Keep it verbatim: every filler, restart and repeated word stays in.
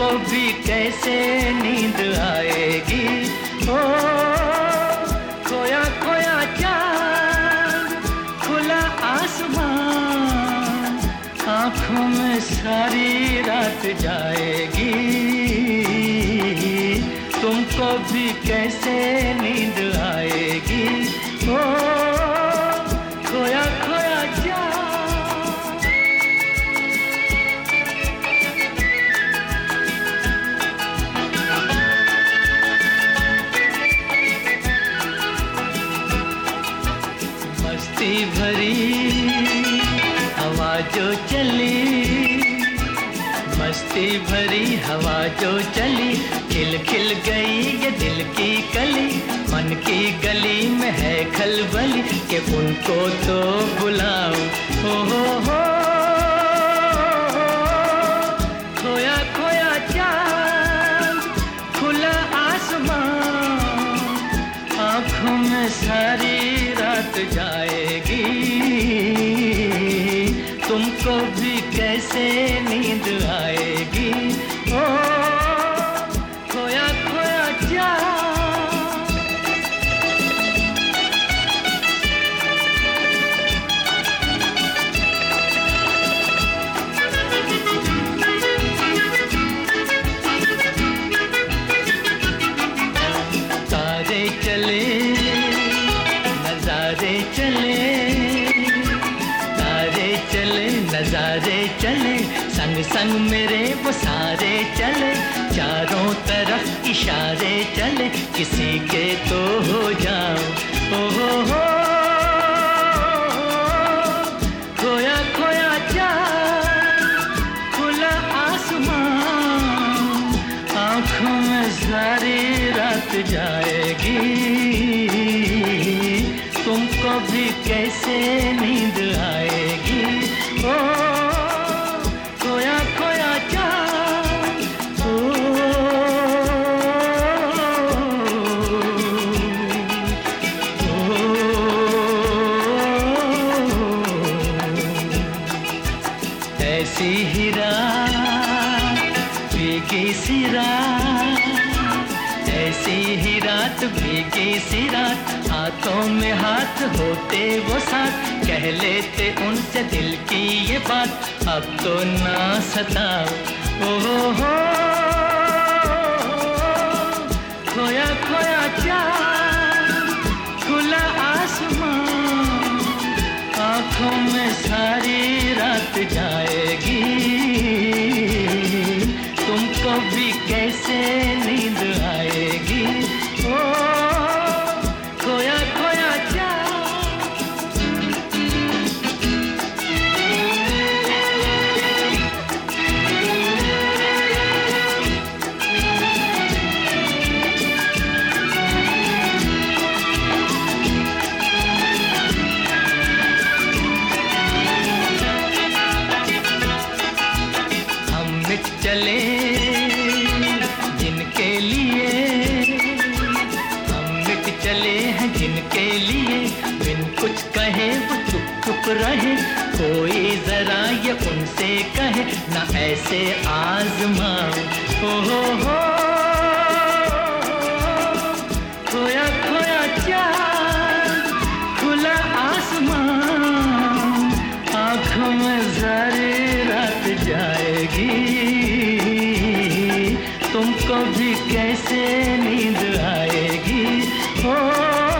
तुमको भी कैसे नींद आएगी। ओ खोया खोया चाँद, खुला आसमान, आँखों में सारी रात जाएगी। तुमको भी कैसे नींद आएगी। ओ खोया खोया चाँद। मस्ती भरी हवा जो चली, मस्ती भरी हवा जो चली, खिल खिल गई ये दिल की कली। मन की गली में है खलबली कि उनको तो बुलाओ। हो हो हो खोया खोया चाँद, खुला आसमान, आँखों में सारी रात जाएगी। तुमको भी कैसे नींद आएगी। ओ खोया खोया चाँद। तारे चले नजारे चले, तारे चले नजारे चले, संग संग मेरे वो सारे चले। चारों तरफ इशारे चले, किसी के तो हो जाओ। ओ हो हो खोया खोया चाँद, खुला आसमान, आँखों में सारी रात जाएगी। तुमको भी कैसे नींद आएगी। ओ खोया खोया चाँद। ओ ऐसी ही रात भीगी सी रात, ऐसी ही रात भीगी सी रात, हाथों में हाथ होते वो साथ, कह लेते उनसे दिल की ये बात। अब तो ना सताओ। ओ हो हो खोया खोया चाँद, खुला आसमान, आँखों में सारी रात जाएगी। तुमको भी कैसे नींद आएगी। ओ खोया खोया चाँद। हम मिट चले जिनके लिए, हम मिट चले हैं जिनके लिए, बिन कुछ कहे वो चुप चुप रहे। कोई जरा ये उनसे कहे ना ऐसे आजमाओ। ओ हो हो खोया खोया चाँद, खुला आसमान, आँखों में सारी रात जाएगी। तुमको भी कैसे नींद आएगी। ओ